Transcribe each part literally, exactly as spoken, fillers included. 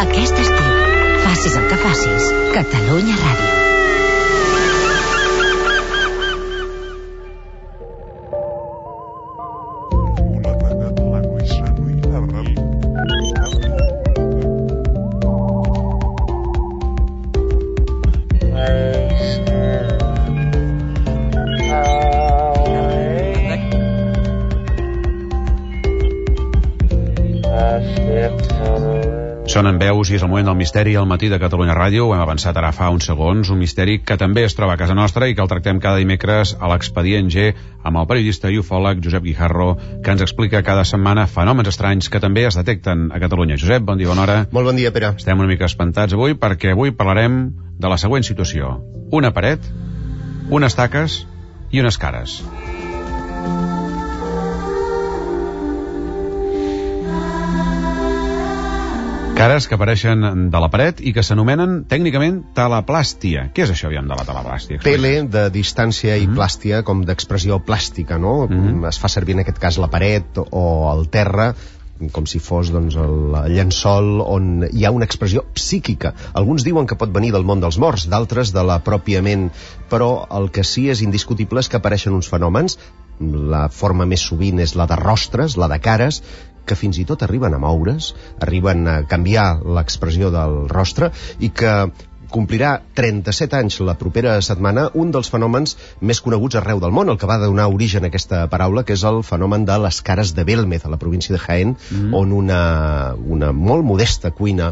Aquest estiu, facis el que facis, Catalunya Ràdio. Sonen veus i és el moment del misteri al matí de Catalunya Ràdio. Ho hem avançat ara fa uns segons. Un misteri que també es troba a casa nostra i que el tractem cada dimecres a l'Expedient G amb el periodista i ufòleg Josep Guijarro, que ens explica cada setmana fenòmens estranys que també es detecten a Catalunya. Josep, bon dia, bona hora. Molt bon dia, Pere. Estem una mica espantats avui perquè avui parlarem de la següent situació. Una paret, unes taques i unes cares. Cares que apareixen de la paret i que s'anomenen tècnicament talaplàstia. Què és això, aviam, de la talaplàstia? Tele, de distància, i plàstia, com d'expressió plàstica, no? Mm-hmm. Es fa servir en aquest cas la paret o el terra, com si fos doncs, el llençol on hi ha una expressió psíquica. Alguns diuen que pot venir del món dels morts, d'altres de la pròpia ment, però el que sí és indiscutible és que apareixen uns fenòmens. La forma més sovint és la de rostres, la de cares, que fins i tot arriben a moure's, arriben a canviar l'expressió del rostre, i que complirà trenta-set anys la propera setmana un dels fenòmens més coneguts arreu del món, el que va donar origen a aquesta paraula, que és el fenomen de les cares de Belmez, a la província de Jaén, mm. on una, una molt modesta cuina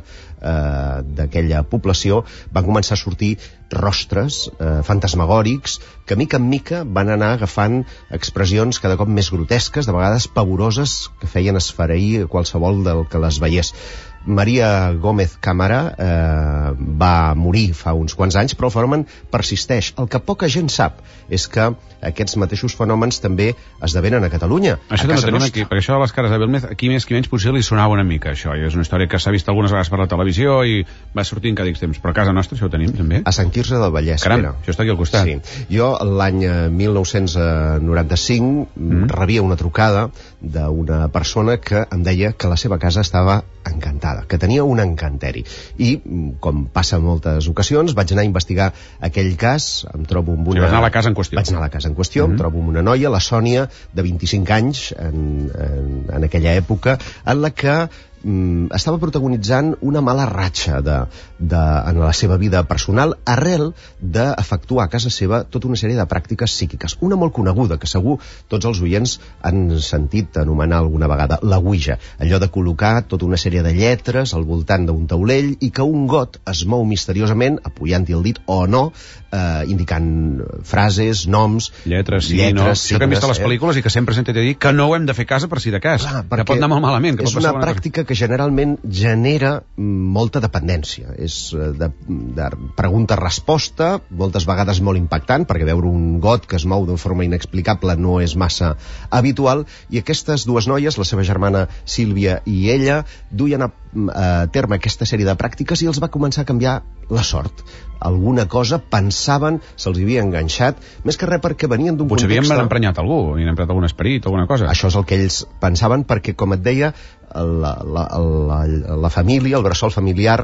eh, d'aquella població va començar a sortir rostres eh, fantasmagòrics que mica en mica van anar agafant expressions cada cop més grotesques, de vegades pavoroses, que feien esfereir qualsevol del que les veiés. Maria Gómez Cámara eh, va morir fa uns quants anys, però el fenomen persisteix. El que poca gent sap és que aquests mateixos fenòmens també esdevenen a Catalunya. Això a també tenim aquí, perquè això de les cares de Belmez, aquí més que menys potser li sonava una mica, això, i és una història que s'ha vist algunes vegades per la televisió i va sortint cada X temps, però a casa nostra això ho tenim també. A Sant Quirze del Vallès. Caram, Pere. Això està aquí al costat. Sí. Jo l'any mil nou-cents noranta-cinc mm. rebia una trucada d'una persona que em deia que la seva casa estava encantada, que tenia un encanteri. I, com passa en moltes ocasions, vaig anar a investigar aquell cas, em trobo amb una... Sí, vas anar a la casa en qüestió. Vaig anar a la casa en qüestió, mm-hmm. em trobo amb una noia, la Sònia, de vint-i-cinc anys, en, en, en aquella època, en la que mm, estava protagonitzant una mala ratxa de, de, en la seva vida personal, arrel d'efectuar a casa seva tota una sèrie de pràctiques psíquiques. Una molt coneguda, que segur tots els oients han sentit anomenar alguna vegada, la Ouija. Allò de col·locar tota una sèrie de lletres al voltant d'un taulell i que un got es mou misteriosament, apoyant-hi el dit o no, eh, indicant frases, noms... Lletres, sí, lletres, no. Signes, Això que hem vist a les pel·lícules i que sempre s'intenta dir que no ho hem de fer a casa per si de cas. Clar, que pot anar molt malament. Que és una pràctica que generalment genera molta dependència. És de, de pregunta-resposta, moltes vegades molt impactant, perquè veure un got que es mou de forma inexplicable no és massa habitual, i aquestes dues noies, la seva germana Sílvia i ella, duien a, a terme aquesta sèrie de pràctiques i els va començar a canviar la sort. Alguna cosa pensaven se'ls havia enganxat, més que res perquè venien d'un context... Potser havien emprenyat algú, havien emprat algun esperit, alguna cosa. Això és el que ells pensaven, perquè, com et deia, la, la, la, la família, el bressol familiar,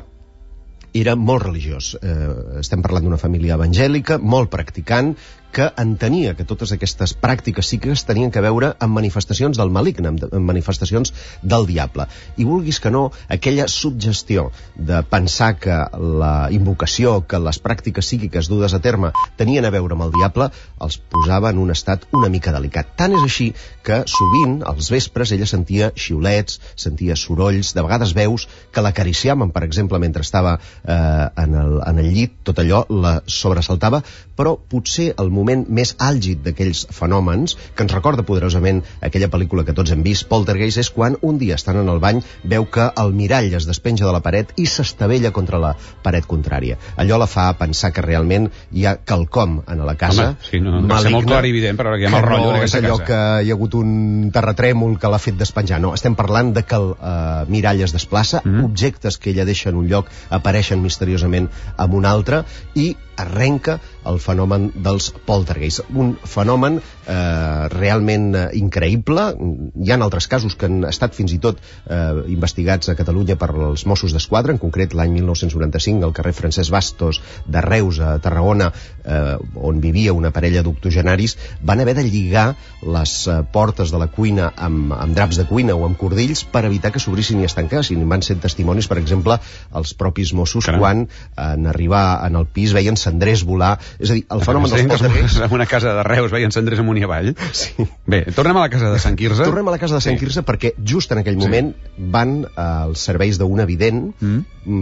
era molt religiós. Eh, estem parlant d'una família evangèlica, molt practicant, que entenia que totes aquestes pràctiques psíquiques tenien que veure amb manifestacions del maligne, amb manifestacions del diable. I vulguis que no, aquella suggestió de pensar que la invocació, que les pràctiques psíquiques dudes a terme tenien a veure amb el diable, els posava en un estat una mica delicat. Tant és així que sovint, als vespres, ella sentia xiulets, sentia sorolls, de vegades veus que l'acariciaven, per exemple, mentre estava eh, en, el, en el llit, tot allò la sobresaltava, però potser el moment més àlgid d'aquells fenòmens, que ens recorda poderosament aquella pel·lícula que tots hem vist, Poltergeist, és quan un dia, estant en el bany, veu que el mirall es despenja de la paret i s'estavella contra la paret contrària. Allò la fa pensar que realment hi ha quelcom en la casa. Home, sí, no, no, molt clar i evident, però que hi ha el rotllo d'aquesta casa. No és allò que hi ha hagut un terratrèmol que l'ha fet despenjar, no, estem parlant de que el uh, mirall es desplaça, mm. objectes que ella deixa en un lloc apareixen misteriosament en un altre, i arrenca el fenomen dels poltergeists. Un fenomen eh, realment eh, increïble. Hi ha altres casos que han estat fins i tot eh, investigats a Catalunya per els Mossos d'Esquadra, en concret l'any mil nou-cents noranta-cinc al carrer Francesc Bastos de Reus, a Tarragona, eh, on vivia una parella d'octogenaris, van haver de lligar les eh, portes de la cuina amb, amb draps de cuina o amb cordills per evitar que s'obrissin i es tancassin. Van ser testimonis, per exemple, els propis Mossos, Caram. quan en arribar en el pis veien cendrers volar. És a dir, el fenomen dels poltergeists... En una casa de Reus veien cendrers amunt i avall. Sí. Bé, tornem a la casa de Sant Quirze. Tornem a la casa de Sant Quirze sí. perquè just en aquell moment sí. van als serveis d'un evident mm.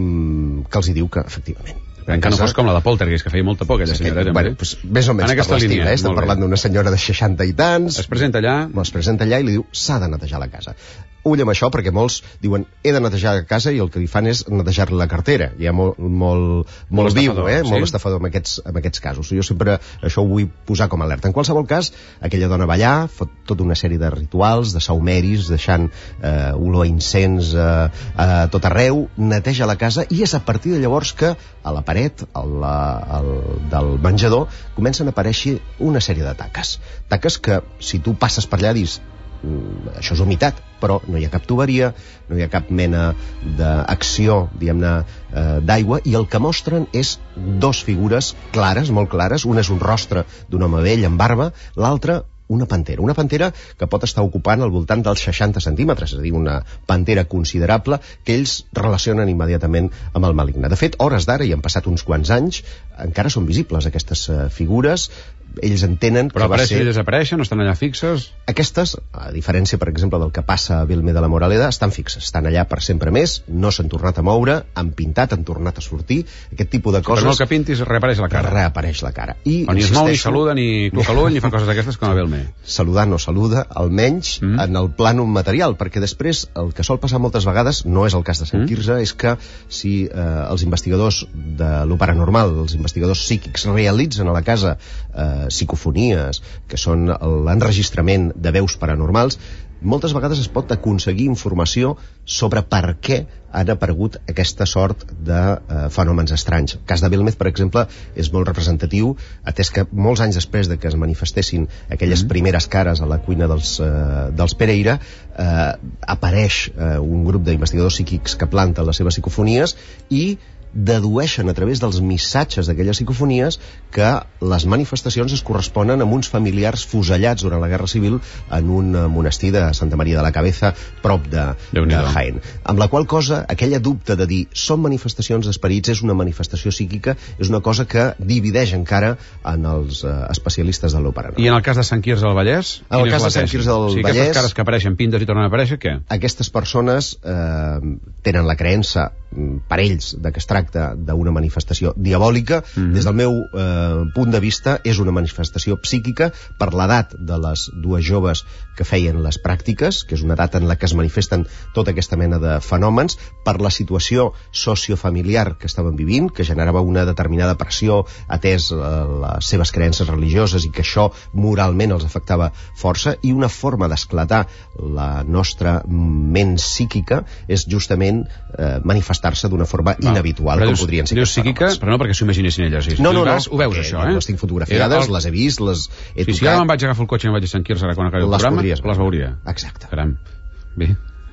Mm, que els hi diu que, efectivament, en que no fos com la de Poltergeist, que feia molta por aquella senyora. Bueno, pues, més o menys per l'estil, eh? Estem parlant d'una senyora de seixanta i tants. Es presenta allà. Es presenta allà i li diu, s'ha de netejar la casa. Ull amb això, perquè molts diuen, he de netejar la casa, i el que li fan és netejar-li la cartera. Hi ha molt, molt, molt, molt viu, eh? Sí? Molt estafador en aquests, en aquests casos. Jo sempre això ho vull posar com a alerta. En qualsevol cas, aquella dona va allà, fa tota una sèrie de rituals, de saumeris, deixant eh, olor a incens eh, a tot arreu, neteja la casa, i és a partir de llavors que a la paret a la, al, del menjador comencen a aparèixer una sèrie de taques. Taques que, si tu passes per allà, dius, això és humitat, però no hi ha cap tuberia, no hi ha cap mena d'acció, diguem-ne, eh, d'aigua, i el que mostren és dos figures clares, molt clares. Una és un rostre d'un home vell amb barba, l'altra una pantera. Una pantera que pot estar ocupant al voltant dels seixanta centímetres, és a dir, una pantera considerable que ells relacionen immediatament amb el maligne. De fet, hores d'ara, i han passat uns quants anys, encara són visibles aquestes uh, figures. Ells entenen però que va ser... Però apareixen i desapareixen, no estan allà fixes? Aquestes, a diferència, per exemple, del que passa a Belmé de la Moraleda, estan fixes, estan allà per sempre més, no s'han tornat a moure, han pintat, han tornat a sortir, aquest tipus de coses... Però no el que pintis reapareix la cara. Reapareix la cara. I, o ni es mou, ni saluda, ni toca l'ull, ni fa coses d'aquestes com a Belmé. Saludar no saluda, almenys mm. en el plànol material, perquè després el que sol passar moltes vegades, no és el cas de Sant Quirze, mm. és que si eh, els investigadors de lo paranormal, els investigadors psíquics, realitzen a la casa eh, psicofonies, que són l'enregistrament de veus paranormals, moltes vegades es pot aconseguir informació sobre per què han aparegut aquesta sort de eh, fenòmens estranys. El cas de Belmez, per exemple, és molt representatiu, atès que molts anys després de que es manifestessin aquelles mm. primeres cares a la cuina dels, eh, dels Pereira, eh, apareix eh, un grup d'investigadors psíquics que planten les seves psicofonies i dedueixen a través dels missatges d'aquelles psicofonies que les manifestacions es corresponen amb uns familiars fusellats durant la Guerra Civil en un monestir de Santa Maria de la Cabeza, prop de, de Jaén. Amb la qual cosa, aquella dubte de dir són manifestacions d'esperits és una manifestació psíquica, és una cosa que divideix encara en els uh, especialistes de l'operanormal. I en el cas de Sant Quirze del Vallès? En el cas de Sant Quirze del o sigui, Vallès... aquestes cares que apareixen pintes i tornen a aparèixer, què? Aquestes persones eh, tenen la creença per ells de que es tracta d'una manifestació diabòlica. Mm-hmm. Des del meu eh, punt de vista és una manifestació psíquica per l'edat de les dues joves que feien les pràctiques, que és una edat en la que es manifesten tota aquesta mena de fenòmens, per la situació sociofamiliar que estaven vivint, que generava una determinada pressió atès eh, les seves creences religioses i que això moralment els afectava força, i una forma d'esclatar la nostra ment psíquica és justament eh, manifestar-se d'una forma no, inhabitual, com dius, podrien ser dius psíquica, però no perquè s'ho imaginessin elles. Si no, no, no, ho veus, això, eh? Les tinc fotografiades, el... les he vist, les he sí, tocat. Si ara me'n vaig agafar el cotxe i me'n vaig a Sant Quirze, ara quan acabi el programa, podries, les veuria. Exacte. Caram. Bé,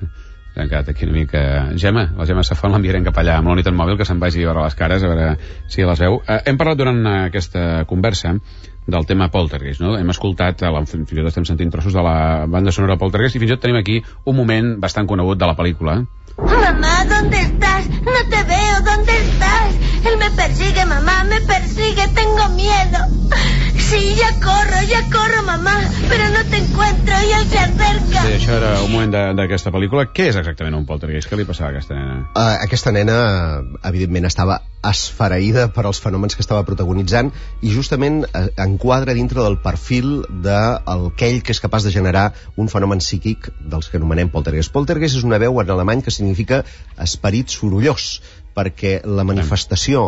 ja han quedat aquí una mica... Gemma, la Gemma Safon l'enviarem cap allà amb la unitat mòbil, que se'n vagi a veure les cares, a veure si les veu. Eh, hem parlat durant aquesta conversa del tema Poltergeist, no? Hem escoltat, fins i tot estem sentint trossos de la banda sonora Poltergeist, i fins i tot tenim aquí un moment bastant conegut de la pel·lícula. Mamá, ¿dónde estás? No te veo, ¿dónde estás? Él me persigue, mamá, me persigue, tengo miedo. Sí, ya corro, ya corro, mamá, pero no te encuentro y él se acerca. Sí, això era un moment d'aquesta pel·lícula. Què és exactament un poltergeist? Què li passava a aquesta nena? Uh, aquesta nena, evidentment, estava esfereïda per als fenòmens que estava protagonitzant i justament uh, enquadra dintre del perfil d'aquell que és capaç de generar un fenomen psíquic dels que anomenem poltergeist. Poltergeist és una veu en alemany que significa esperit sorollós, perquè la manifestació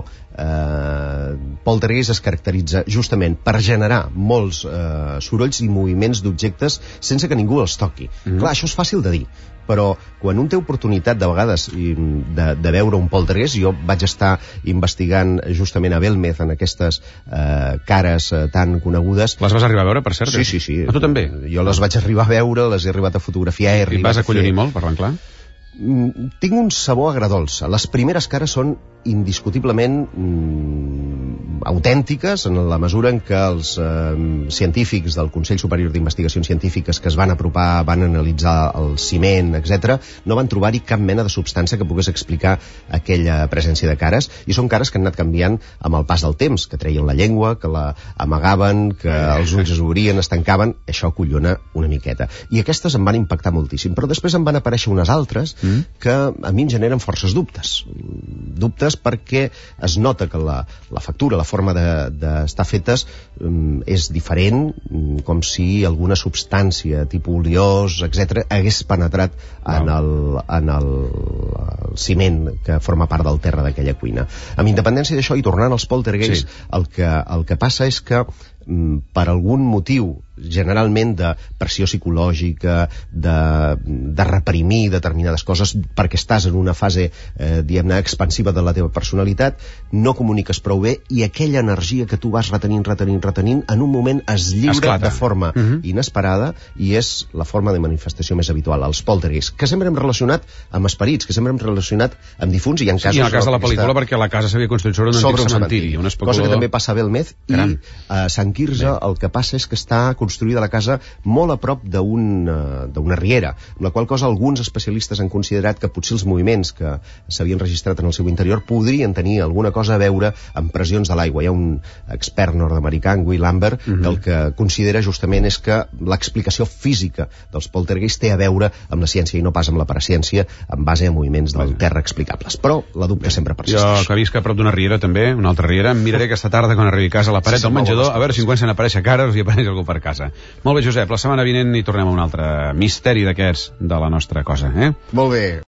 eh, poltergeist es caracteritza justament per generar molts eh, sorolls i moviments d'objectes sense que ningú els toqui. Mm-hmm. Clar, això és fàcil de dir, però quan un té oportunitat de vegades de, de veure un poltergeist, jo vaig estar investigant justament a Belmez en aquestes eh, cares eh, tan conegudes. Les vas arribar a veure, per cert? Sí, sí, sí. A tu també? Jo les vaig arribar a veure, les he arribat a fotografiar. I et vas acollonir molt, parlant clar? Tinc un sabor agredolç. Les primeres cares són indiscutiblement mm, autèntiques en la mesura en què els eh, científics del Consell Superior d'Investigacions Científiques que es van apropar, van analitzar el ciment, etcètera, no van trobar-hi cap mena de substància que pogués explicar aquella presència de cares, i són cares que han anat canviant amb el pas del temps, que treien la llengua, que la amagaven, que els ulls es obrien, es tancaven. Això acollona una miqueta. I aquestes em van impactar moltíssim, però després em van aparèixer unes altres que a mi em generen forces dubtes. Dubtes perquè es nota que la, la factura, la forma d'estar de, fetes um, és diferent, um, com si alguna substància tipus oliós, etcètera, hagués penetrat en, el, en el, el ciment que forma part del terra d'aquella cuina. Amb independència d'això, i tornant als poltergeists, sí. el, que, el que passa és que um, per algun motiu, generalment de pressió psicològica, de, de reprimir determinades coses, perquè estàs en una fase, eh, diguem-ne, expansiva de la teva personalitat, no comuniques prou bé, i aquella energia que tu vas retenint, retenint, retenint, en un moment es lliura Esclata. de forma uh-huh. inesperada, i és la forma de manifestació més habitual, els poltergeists, que sempre hem relacionat amb esperits, que sempre hem relacionat amb difunts, i en casos... Sí, en el cas de la pel·lícula, perquè la casa s'havia construït sobre un sobre antic cementiri, un especulador... cosa que també passa a Belmez, i a Sant Quirze Bé. el que passa és que està construïda la casa molt a prop d'una un, riera, amb la qual cosa alguns especialistes han considerat que potser els moviments que s'havien registrat en el seu interior podrien tenir alguna cosa a veure amb pressions de l'aigua. Hi ha un expert nord-americà, en Will Lambert, uh-huh. que el que considera justament és que l'explicació física dels poltergeists té a veure amb la ciència i no pas amb la paraciència, en base a moviments del terra explicables. Però la dubte Bé. sempre persisteix. Jo, que visc a prop d'una riera també, una altra riera, em miraré aquesta tarda quan arribi a casa a la paret sí, del menjador, a veure si comencen a aparèixer cares i apareix algú per casa. Molt bé, Josep, la setmana vinent hi tornem a un altre misteri d'aquests de la nostra cosa, eh? Molt bé.